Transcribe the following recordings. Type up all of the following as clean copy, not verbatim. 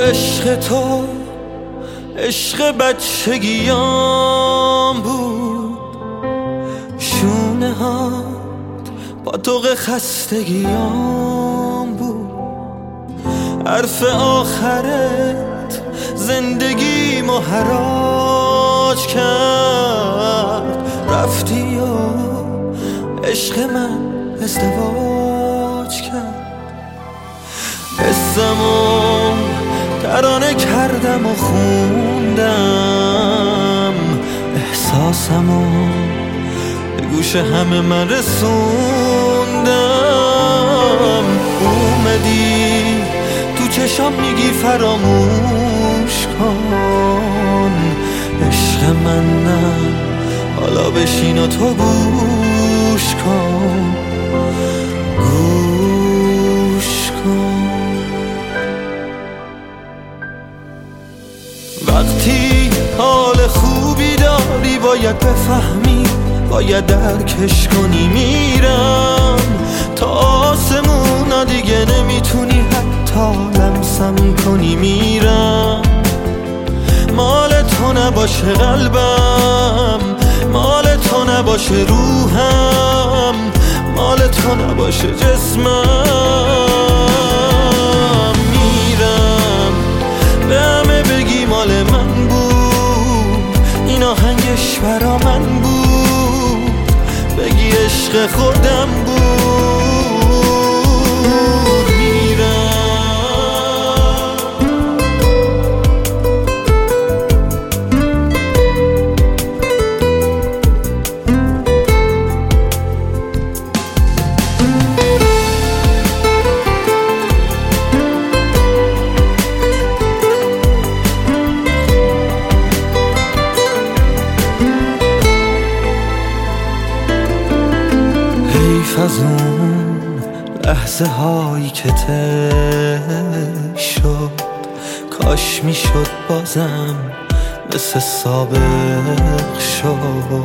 عشق تو عشق بچگیام بود، شونه هات پاتوق خستگیام بود، حرف آخرت زندگیمو حراج کرد، رفتی و عشق من ازدواج کرد. حسمو ترانه کردم و خوندم، احساسمو به گوش همه من رسوندم. اومدی تو چشام میگی فراموش کن، عشق من نه حالا بشین و تو گوش کن، گوش کن. وقتی حال خوبی داری باید بفهمی، باید درکش کنی. میرم تا آسمونا دیگه نمیتونی حتی لمسم کنی. میرم مال تو نباشه قلبم، مال تو نباشه روحم، مال تو نباشه جسمم. میرم به همه بگی مال من بود، این آهنگش برا من بود، بگی عشق خودم بود. از اون لحظه هایی که ته شد، کاش میشد بازم مثل سابق شد.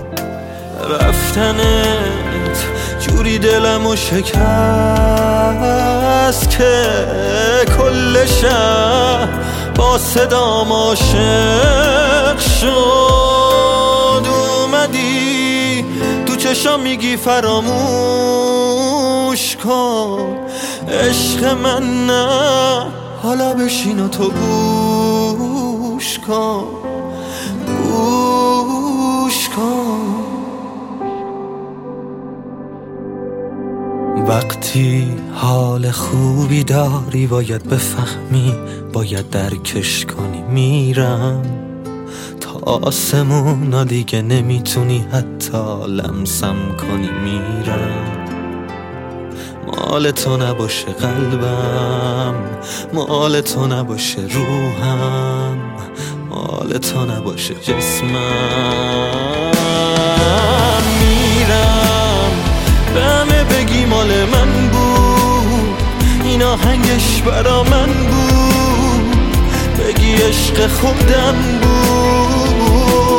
رفتنت جوری دلمو شکست که کل شهر با صدام عاشق شد. اومدی تو چشام میگی فراموش کن، عشق من نه حالا بشین و تو گوش کن، گوش کن. وقتی حال خوبی داری باید بفهمی، باید درکش کنی. میرم تا آسمونا دیگه نمیتونی حتی لمسم کنی. میرم مال تو نباشه قلبم، مال تو نباشه روحم، مال تو نباشه جسمم. میرم به همه بگی مال من بود، این آهنگش برا من بود، بگی عشق خودم بود.